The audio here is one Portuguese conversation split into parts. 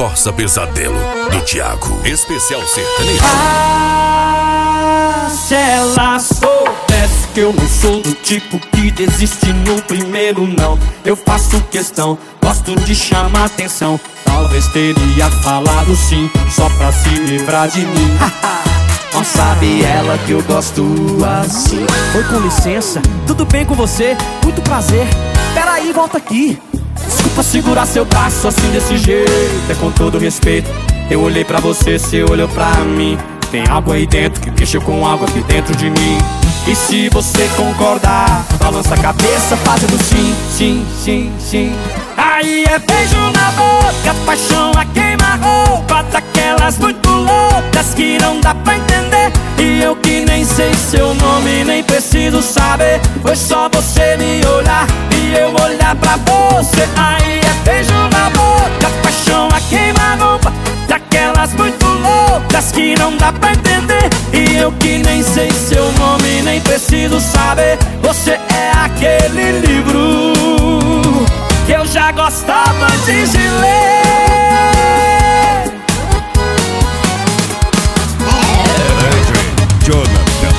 Corsa Pesadelo, do Thiago. Especial sertanejo. Ah, se ela soubesse que eu não sou do tipo que desiste no primeiro não. Eu faço questão, gosto de chamar atenção. Talvez teria falado sim, só pra se livrar de mim. Não sabe ela que eu gosto assim. Oi, com licença, tudo bem com você? Muito prazer, peraí, volta aqui. Desculpa segurar seu braço assim desse jeito, é com todo respeito. Eu olhei pra você, você olhou pra mim. Tem algo aí dentro que mexeu com algo aqui dentro de mim. E se você concordar, balança a cabeça fazendo sim, sim, sim, sim. Aí é beijo na boca, paixão a queima-roupa, daquelas muito loucas que não dá pra entender. E eu que nem sei seu nome, nem preciso saber. Foi só você me olhar e eu olhar pra você. Aí é beijo na boca, paixão a queima-roupa, daquelas muito loucas que não dá pra entender. E eu que nem sei seu nome, nem preciso saber. Você é aquele livro que eu já gostava antes de ler. Jonathan.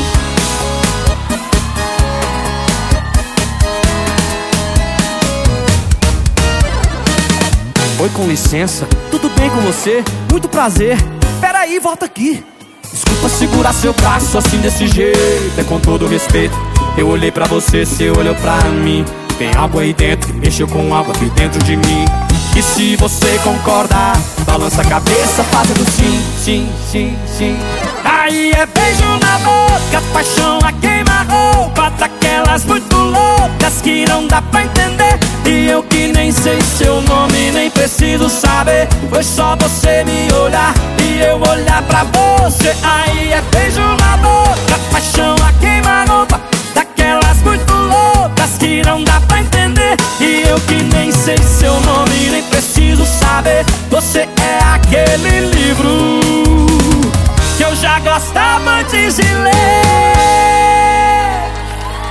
Oi, com licença, tudo bem com você? Muito prazer, peraí, volta aqui. Desculpa segurar seu braço assim desse jeito, é com todo respeito. Eu olhei pra você, você olhou pra mim. Tem algo aí dentro que mexeu com algo aqui dentro de mim. E se você concordar, balança a cabeça fazendo sim, sim, sim, sim. Aí é beijo na boca, paixão a queima-roupa, daquelas muito loucas que não dá pra entender. E eu que nem sei seu nome, nem preciso saber. Foi só você me olhar e eu olhar pra você. Aí é beijo na boca, paixão a queima-roupa, daquelas muito loucas que não dá pra entender. E eu que nem sei seu nome, nem preciso saber. Você é aquele livro que eu já gostava antes de ler.